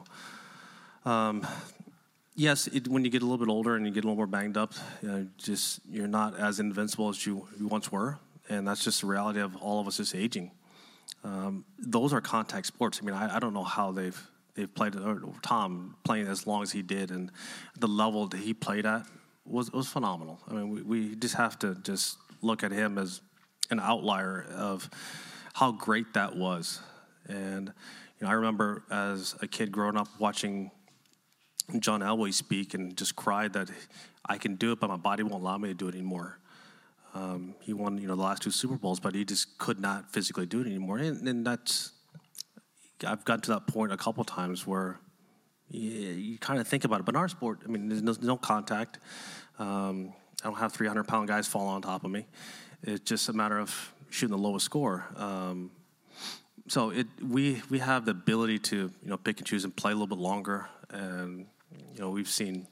yes, when you get a little bit older and you get a little more banged up, you're not as invincible as you once were, and that's just the reality of all of us just aging. Those are contact sports. I mean, I don't know how they've played it, or Tom playing as long as he did, and the level that he played at was phenomenal. I mean, we just have to just look at him as an outlier of how great that was. And I remember as a kid growing up watching John Elway speak and just cried that I can do it, but my body won't allow me to do it anymore. He won the last 2 Super Bowls, but he just could not physically do it anymore. And that's, I've gotten to that point a couple times where you kind of think about it. But in our sport, I mean, there's no contact. I don't have 300-pound guys fall on top of me. It's just a matter of shooting the lowest score. So we have the ability to pick and choose and play a little bit longer. And we've seen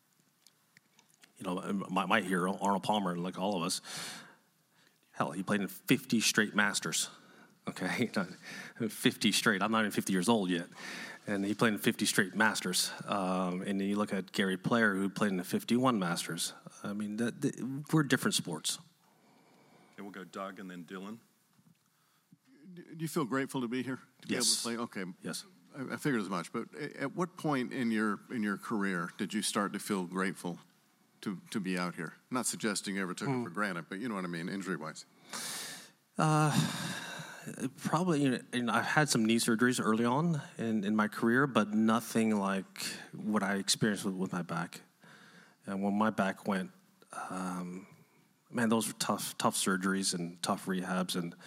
my hero Arnold Palmer, like all of us. Hell, he played in 50 straight Masters. Okay, 50 straight. I'm not even 50 years old yet. And he played in 50 straight Masters. And then you look at Gary Player, who played in the 51 Masters. I mean, we're different sports. Okay, we'll go Doug and then Dylan. Do you feel grateful to be here? To be able to play? Okay. Yes. I figured as much. But at what point in your career did you start to feel grateful to be out here? I'm not suggesting you ever took it for granted, but you know what I mean, injury-wise. Probably, I had some knee surgeries early on in my career, but nothing like what I experienced with my back. And when my back went, man, those were tough surgeries and tough rehabs. And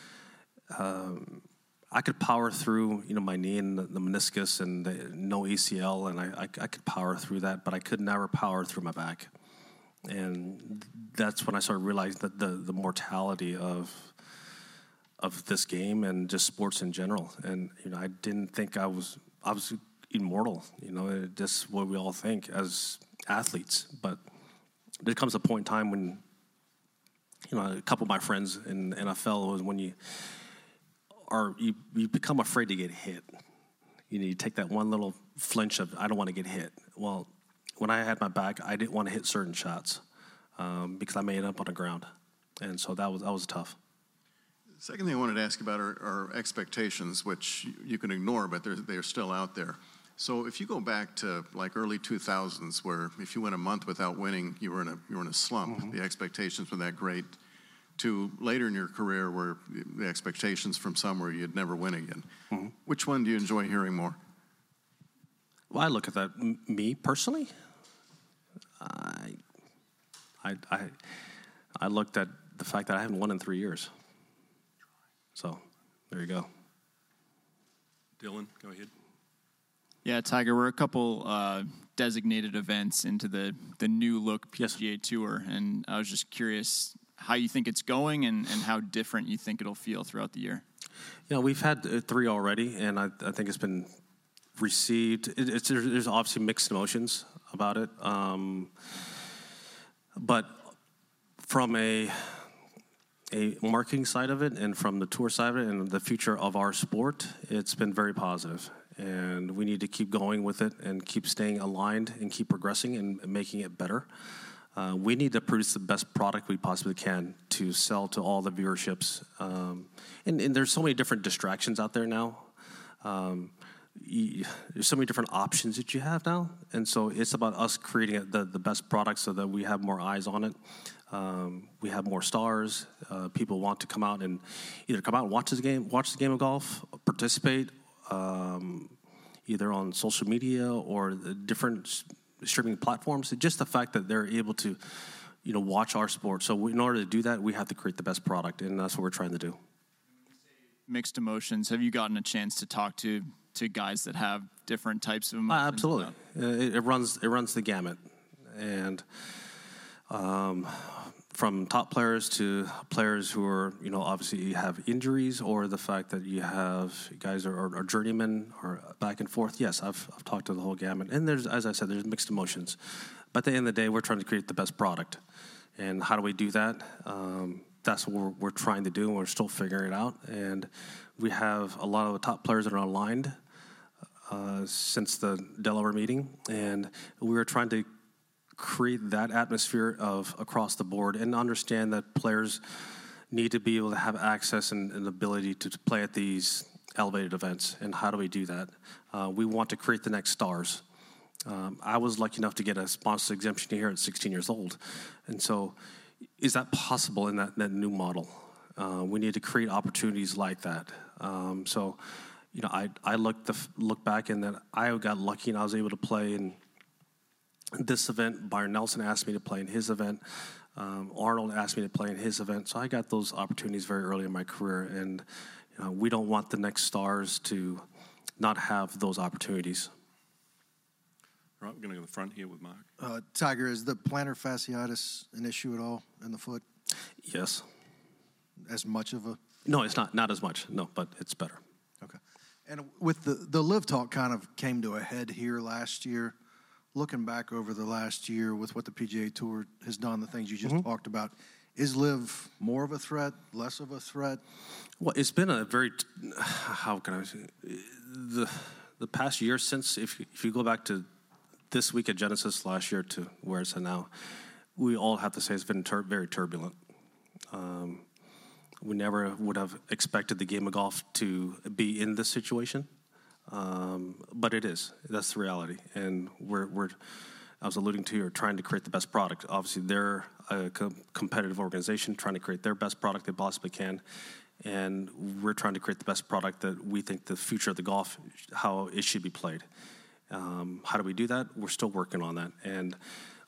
I could power through, my knee and the meniscus and no ACL, and I could power through that, but I could never power through my back. And that's when I started realizing that the mortality of this game and just sports in general. And I didn't think I was immortal. Just what we all think as athletes. But there comes a point in time when a couple of my friends in the NFL was when you become afraid to get hit. You take that one little flinch of I don't want to get hit. Well, when I had my back, I didn't want to hit certain shots because I made it up on the ground, and so that was tough. The second thing I wanted to ask about are expectations, which you can ignore, but they're still out there. So if you go back to like early 2000s, where if you went a month without winning, you were in a slump. Mm-hmm. The expectations were that great. To later in your career, where the expectations from some were you'd never win again. Mm-hmm. Which one do you enjoy hearing more? Well, I look at that. Me personally, I looked at the fact that I haven't won in 3 years. So there you go. Dylan, go ahead. Yeah, Tiger, we're a couple designated events into the new look PGA Tour, and I was just curious how you think it's going and how different you think it'll feel throughout the year. We've had 3 already, and I think it's been received. There's obviously mixed emotions about it, but from a marketing side of it and from the tour side of it and the future of our sport, it's been very positive. And we need to keep going with it and keep staying aligned and keep progressing and making it better. We need to produce the best product we possibly can to sell to all the viewerships. And there's so many different distractions out there now. There's so many different options that you have now. And so it's about us creating the best product so that we have more eyes on it. We have more stars. People want to come out and either come out and watch the game of golf, participate, either on social media or the different streaming platforms. Just the fact that they're able to, watch our sport. So in order to do that, we have to create the best product, and that's what we're trying to do. Mixed emotions. Have you gotten a chance to talk to guys that have different types of emotions? Absolutely. It runs the gamut, and from top players to players who are, obviously have injuries, or the fact that you have guys are journeymen or back and forth. Yes, I've talked to the whole gamut. And there's, as I said, there's mixed emotions. But at the end of the day, we're trying to create the best product. And how do we do that? That's what we're trying to do, and we're still figuring it out. And we have a lot of the top players that are aligned since the Delaware meeting. And we were trying to create that atmosphere of across the board and understand that players need to be able to have access and ability to play at these elevated events. And how do we do that? We want to create the next stars. I was lucky enough to get a sponsor exemption here at 16 years old. And so is that possible in that new model? We need to create opportunities like that. I look back and that I got lucky and I was able to play in this event. Byron Nelson asked me to play in his event. Arnold asked me to play in his event. So I got those opportunities very early in my career. And we don't want the next stars to not have those opportunities. All right, we're going to go to the front here with Mark. Tiger, is the plantar fasciitis an issue at all in the foot? Yes. As much of a? No, it's not as much. No, but it's better. Okay. And with the Live Talk kind of came to a head here last year. Looking back over the last year with what the PGA Tour has done, the things you just talked about, is Live more of a threat, less of a threat? Well, it's been a very, how can I say, the past year since, if you go back to this week at Genesis last year to where it's at now, we all have to say it's been very turbulent. We never would have expected the game of golf to be in this situation. But it is. That's the reality. And I was alluding to, you're trying to create the best product. Obviously, they're a competitive organization trying to create their best product they possibly can. And we're trying to create the best product that we think the future of the golf, how it should be played. How do we do that? We're still working on that. And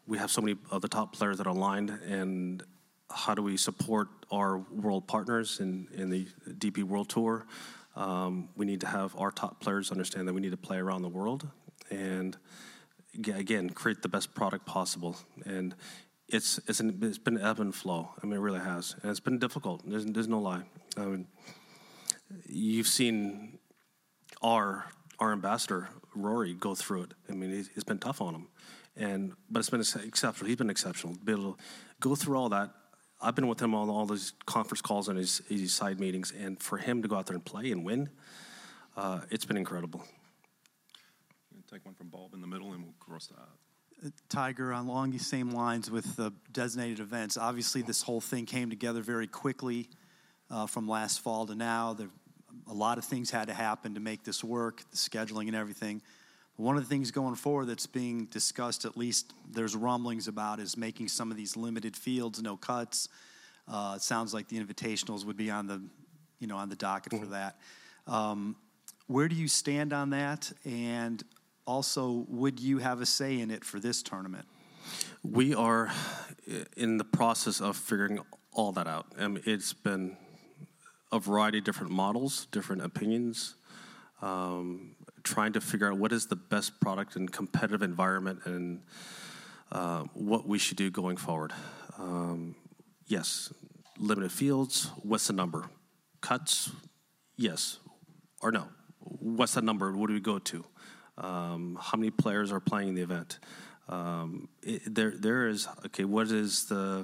we have so many of the top players that are aligned, and how do we support our world partners in the DP World Tour? We need to have our top players understand that we need to play around the world and, again, create the best product possible. And it's been ebb and flow. I mean, it really has. And it's been difficult. There's no lie. I mean, you've seen our ambassador, Rory, go through it. I mean, it's been tough on him. But it's been exceptional. He's been exceptional. To be able to go through all that. I've been with him on all these conference calls and his side meetings, and for him to go out there and play and win, it's been incredible. Take one from Bob in the middle, and we'll cross that. Tiger, along these same lines with the designated events, obviously this whole thing came together very quickly from last fall to now. A lot of things had to happen to make this work, the scheduling and everything. One of the things going forward that's being discussed, at least there's rumblings about, is making some of these limited fields, no cuts. It sounds like the invitationals would be on the docket for that. Where do you stand on that? And also, would you have a say in it for this tournament? We are in the process of figuring all that out. It's been a variety of different models, different opinions, trying to figure out what is the best product and competitive environment and what we should do going forward. Yes, limited fields, what's the number? Cuts, yes or no? What's that number? What do we go to? How many players are playing the event? There is, okay, what is the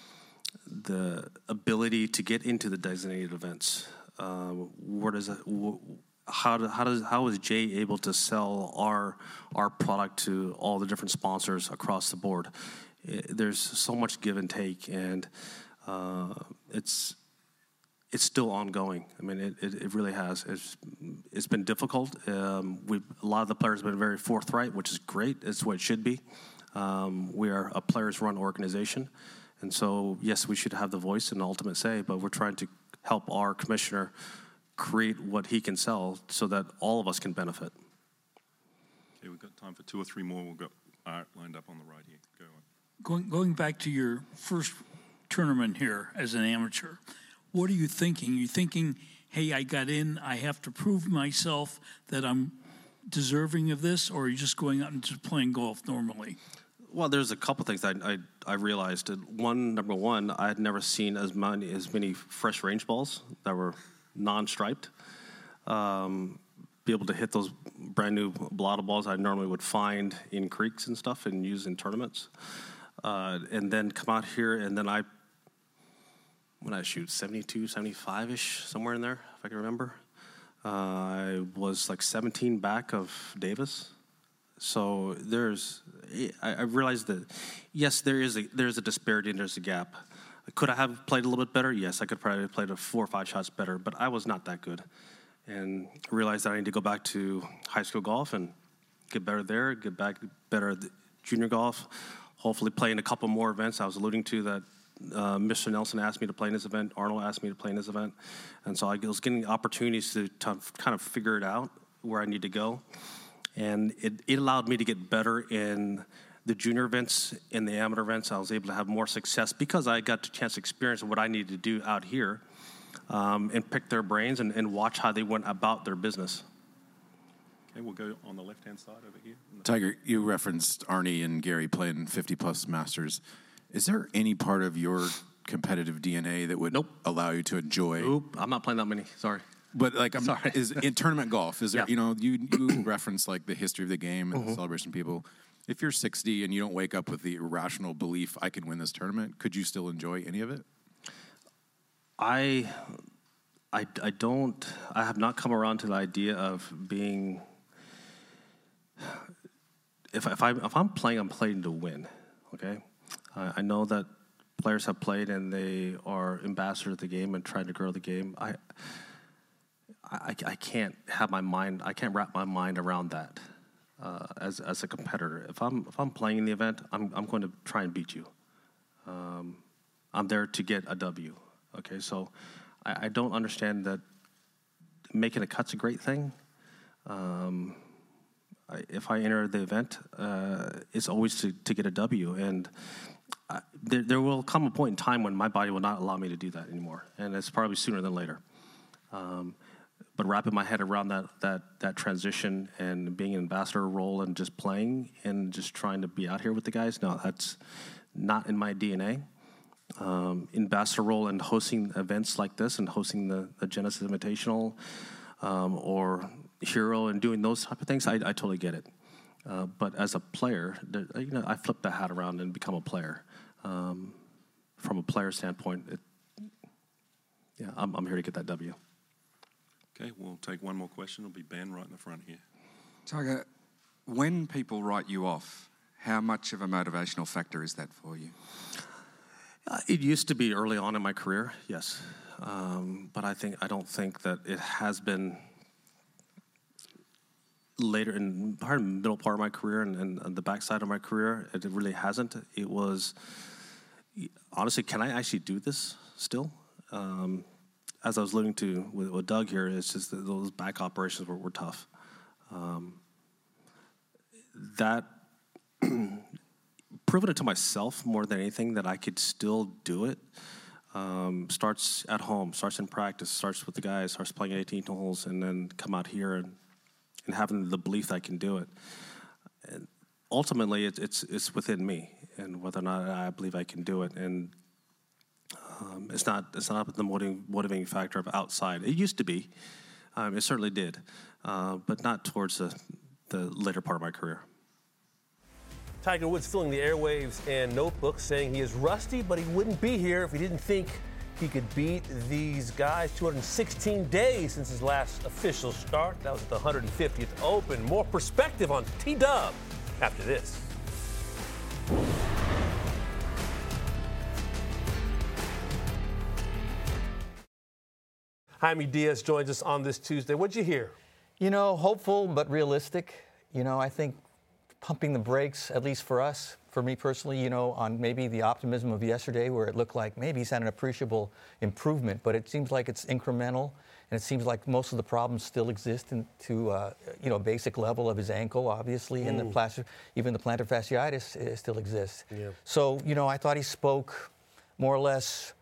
ability to get into the designated events? How is Jay able to sell our product to all the different sponsors across the board? There's so much give and take, and it's still ongoing. I mean, it really has. It's been difficult. A lot of the players have been very forthright, which is great. It's what it should be. We are a players-run organization, and so yes, we should have the voice and ultimate say. But we're trying to help our commissioner create what he can sell so that all of us can benefit. Okay, we've got time for 2 or 3 more. We've got Art lined up on the right here. Go on. Going back to your first tournament here as an amateur, what are you thinking? You're thinking, hey, I got in, I have to prove myself that I'm deserving of this, or are you just going out and just playing golf normally? Well, there's a couple things I realized. Number one, I had never seen as many fresh range balls that were non-striped. Be able to hit those brand new blotto balls I normally would find in creeks and stuff and use in tournaments. And then come out here, and then when I shoot 72, 75-ish, somewhere in there, if I can remember. I was like 17 back of Davis. So I realized that, yes, there's a disparity and there's a gap. Could I have played a little bit better? Yes, I could probably have played 4 or 5 shots better, but I was not that good. And I realized that I need to go back to high school golf and get better there, get back better at junior golf, hopefully play in a couple more events. I was alluding to that Mr. Nelson asked me to play in this event. Arnold asked me to play in this event. And so I was getting opportunities to kind of figure it out where I need to go. And it allowed me to get better in the junior events, in the amateur events. I was able to have more success because I got the chance to experience what I needed to do out here and pick their brains and watch how they went about their business. Okay, we'll go on the left-hand side over here. Tiger, you referenced Arnie and Gary playing 50-plus Masters. Is there any part of your competitive DNA that would allow you to enjoy? Nope, I'm not playing that many. Sorry. But is in tournament golf, is there? Yeah. You reference like the history of the game and the celebration people. If you're 60 and you don't wake up with the irrational belief I can win this tournament, could you still enjoy any of it? I don't. I have not come around to the idea of being. If I'm playing, I'm playing to win. Okay. I know that players have played and they are ambassadors of the game and trying to grow the game. I can't have my mind. I can't wrap my mind around that as a competitor. If I'm playing in the event, I'm going to try and beat you. I'm there to get a W. Okay, so I don't understand that making a cut's a great thing. if I enter the event, it's always to get a W. And there will come a point in time when my body will not allow me to do that anymore, and it's probably sooner than later. But wrapping my head around that transition and being an ambassador role and just playing and just trying to be out here with the guys, no, that's not in my DNA. Ambassador role and hosting events like this and hosting the Genesis Invitational or Hero and doing those type of things, I totally get it. But as a player, I flip the hat around and become a player. From a player standpoint, I'm here to get that W. Okay, we'll take one more question. It'll be Ben right in the front here. Tiger, when people write you off, how much of a motivational factor is that for you? It used to be early on in my career, yes. But I don't think that it has been later in the middle part of my career and the backside of my career. It really hasn't. It was, honestly, can I actually do this still? As I was alluding to with Doug here, it's just that those back operations were tough. That proving it to myself more than anything that I could still do it. Starts at home, starts in practice, starts with the guys, starts playing 18 holes, and then come out here and having the belief that I can do it. And ultimately, it's within me and whether or not I believe I can do it. And it's not the motivating factor of outside. It used to be. It certainly did, but not towards the later part of my career. Tiger Woods filling the airwaves and notebooks saying he is rusty, but he wouldn't be here if he didn't think he could beat these guys. 216 days since his last official start. That was at the 150th Open. More perspective on T-Dub after this. Jaime Diaz joins us on this Tuesday. What'd you hear? Hopeful but realistic. I think pumping the brakes, at least for us, for me personally, on maybe the optimism of yesterday where it looked like maybe he's had an appreciable improvement, but it seems like it's incremental, and it seems like most of the problems still exist to a basic level of his ankle, obviously, and even the plantar fasciitis still exists. Yeah. So, I thought he spoke more or less,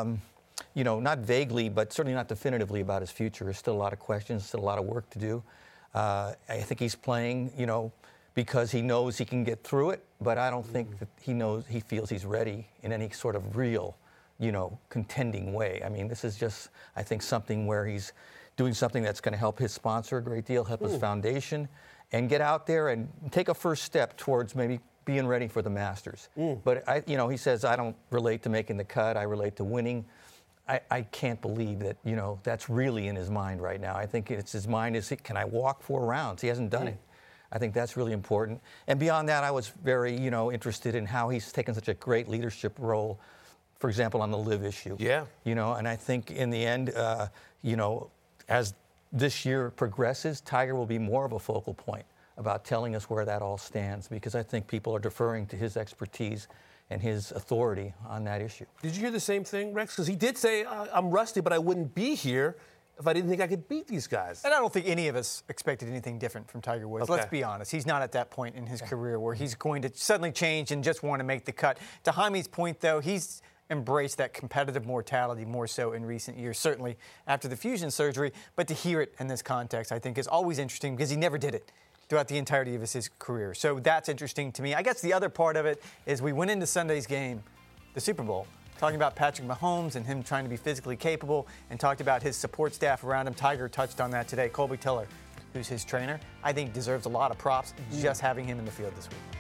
not vaguely, but certainly not definitively about his future. There's still a lot of questions, still a lot of work to do. I think he's playing, because he knows he can get through it, but I don't think that he feels he's ready in any sort of real, contending way. I mean, this is just, I think, something where he's doing something that's going to help his sponsor a great deal, help his foundation, and get out there and take a first step towards maybe being ready for the Masters. But, he says, I don't relate to making the cut, I relate to winning. I can't believe that, that's really in his mind right now. I think his mind is, can I walk 4 rounds? He hasn't done it. I think that's really important. And beyond that, I was very, interested in how he's taken such a great leadership role, for example, on the LIV issue. Yeah. And I think in the end, as this year progresses, Tiger will be more of a focal point about telling us where that all stands, because I think people are deferring to his expertise and his authority on that issue. Did you hear the same thing, Rex? Because he did say, I'm rusty, but I wouldn't be here if I didn't think I could beat these guys. And I don't think any of us expected anything different from Tiger Woods. Okay. Let's be honest. He's not at that point in his career where he's going to suddenly change and just want to make the cut. To Jaime's point, though, he's embraced that competitive mortality more so in recent years, certainly after the fusion surgery. But to hear it in this context, I think, is always interesting because he never did it throughout the entirety of his career. So that's interesting to me. I guess the other part of it is we went into Sunday's game, the Super Bowl, talking about Patrick Mahomes and him trying to be physically capable, and talked about his support staff around him. Tiger touched on that today. Colby Tiller, who's his trainer, I think deserves a lot of props just having him in the field this week.